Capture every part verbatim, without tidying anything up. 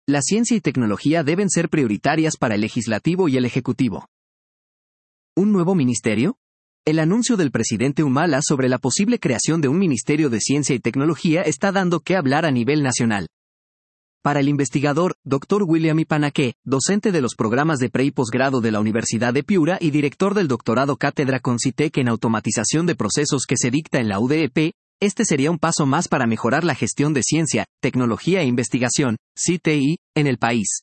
La ciencia y tecnología deben ser prioritarias para el legislativo y el ejecutivo. ¿Un nuevo ministerio? El anuncio del presidente Humala sobre la posible creación de un Ministerio de Ciencia y Tecnología está dando que hablar a nivel nacional. Para el investigador, doctor William Ipanaque, docente de los programas de pre y posgrado de la Universidad de Piura y director del doctorado Cátedra Concitec en Automatización de Procesos que se dicta en la U D E P, este sería un paso más para mejorar la gestión de ciencia, tecnología e investigación, C T I, en el país.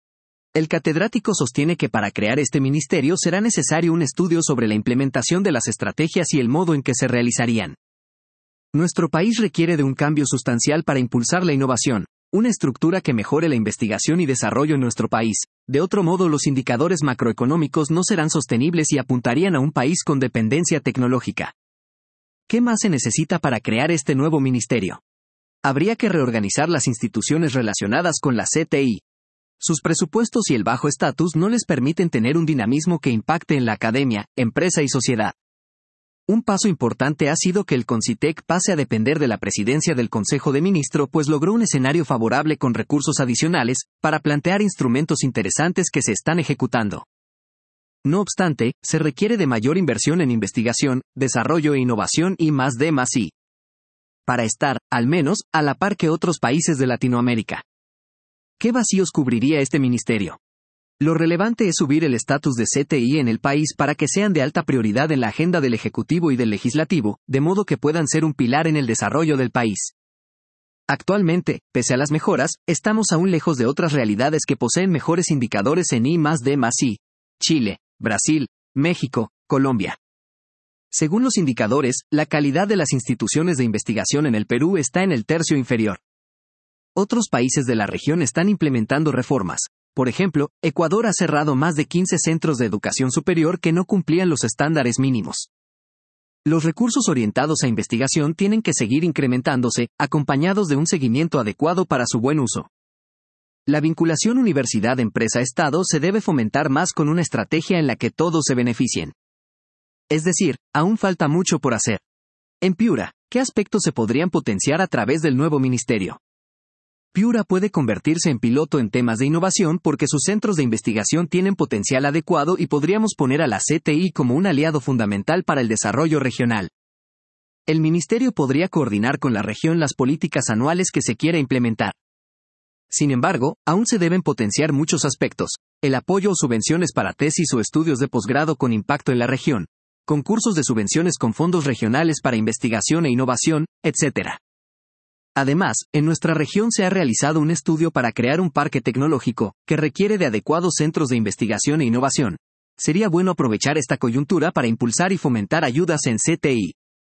El catedrático sostiene que para crear este ministerio será necesario un estudio sobre la implementación de las estrategias y el modo en que se realizarían. Nuestro país requiere de un cambio sustancial para impulsar la innovación, una estructura que mejore la investigación y desarrollo en nuestro país. De otro modo, los indicadores macroeconómicos no serán sostenibles y apuntarían a un país con dependencia tecnológica. ¿Qué más se necesita para crear este nuevo ministerio? Habría que reorganizar las instituciones relacionadas con la C T I. Sus presupuestos y el bajo estatus no les permiten tener un dinamismo que impacte en la academia, empresa y sociedad. Un paso importante ha sido que el Concitec pase a depender de la presidencia del Consejo de Ministros, pues logró un escenario favorable con recursos adicionales para plantear instrumentos interesantes que se están ejecutando. No obstante, se requiere de mayor inversión en investigación, desarrollo e innovación y más de más I. Para estar, al menos, a la par que otros países de Latinoamérica. ¿Qué vacíos cubriría este ministerio? Lo relevante es subir el estatus de C T I en el país para que sean de alta prioridad en la agenda del Ejecutivo y del Legislativo, de modo que puedan ser un pilar en el desarrollo del país. Actualmente, pese a las mejoras, estamos aún lejos de otras realidades que poseen mejores indicadores en I más D más I. Chile, Brasil, México, Colombia. Según los indicadores, la calidad de las instituciones de investigación en el Perú está en el tercio inferior. Otros países de la región están implementando reformas. Por ejemplo, Ecuador ha cerrado más de quince centros de educación superior que no cumplían los estándares mínimos. Los recursos orientados a investigación tienen que seguir incrementándose, acompañados de un seguimiento adecuado para su buen uso. La vinculación universidad-empresa-Estado se debe fomentar más con una estrategia en la que todos se beneficien. Es decir, aún falta mucho por hacer. En Piura, ¿qué aspectos se podrían potenciar a través del nuevo ministerio? Piura puede convertirse en piloto en temas de innovación porque sus centros de investigación tienen potencial adecuado y podríamos poner a la C T I como un aliado fundamental para el desarrollo regional. El ministerio podría coordinar con la región las políticas anuales que se quiera implementar. Sin embargo, aún se deben potenciar muchos aspectos: el apoyo o subvenciones para tesis o estudios de posgrado con impacto en la región, concursos de subvenciones con fondos regionales para investigación e innovación, etcétera. Además, en nuestra región se ha realizado un estudio para crear un parque tecnológico, que requiere de adecuados centros de investigación e innovación. Sería bueno aprovechar esta coyuntura para impulsar y fomentar ayudas en C T I.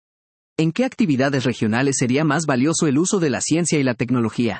¿En qué actividades regionales sería más valioso el uso de la ciencia y la tecnología?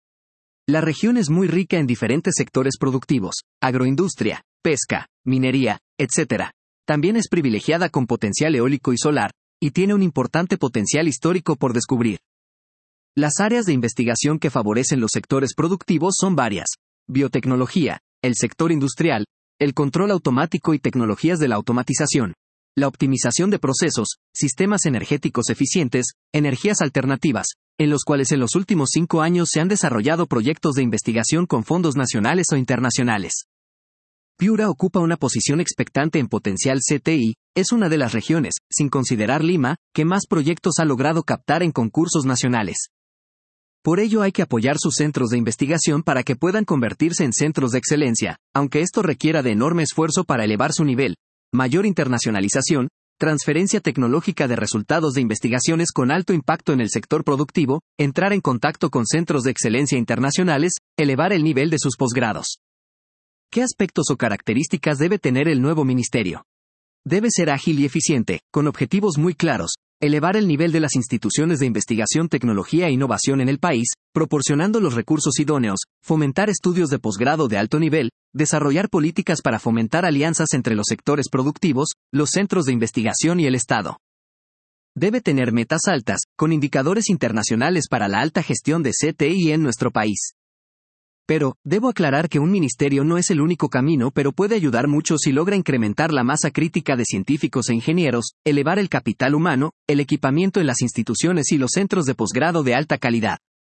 La región es muy rica en diferentes sectores productivos: agroindustria, pesca, minería, etcétera. También es privilegiada con potencial eólico y solar, y tiene un importante potencial histórico por descubrir. Las áreas de investigación que favorecen los sectores productivos son varias: biotecnología, el sector industrial, el control automático y tecnologías de la automatización, la optimización de procesos, sistemas energéticos eficientes, energías alternativas, en los cuales en los últimos cinco años se han desarrollado proyectos de investigación con fondos nacionales o internacionales. Piura ocupa una posición expectante en potencial C T I, es una de las regiones, sin considerar Lima, que más proyectos ha logrado captar en concursos nacionales. Por ello hay que apoyar sus centros de investigación para que puedan convertirse en centros de excelencia, aunque esto requiera de enorme esfuerzo para elevar su nivel, mayor internacionalización, transferencia tecnológica de resultados de investigaciones con alto impacto en el sector productivo, entrar en contacto con centros de excelencia internacionales, elevar el nivel de sus posgrados. ¿Qué aspectos o características debe tener el nuevo ministerio? Debe ser ágil y eficiente, con objetivos muy claros, elevar el nivel de las instituciones de investigación, tecnología e innovación en el país, proporcionando los recursos idóneos, fomentar estudios de posgrado de alto nivel, desarrollar políticas para fomentar alianzas entre los sectores productivos, los centros de investigación y el Estado. Debe tener metas altas, con indicadores internacionales para la alta gestión de C T I en nuestro país. Pero, debo aclarar que un ministerio no es el único camino, pero puede ayudar mucho si logra incrementar la masa crítica de científicos e ingenieros, elevar el capital humano, el equipamiento en las instituciones y los centros de posgrado de alta calidad.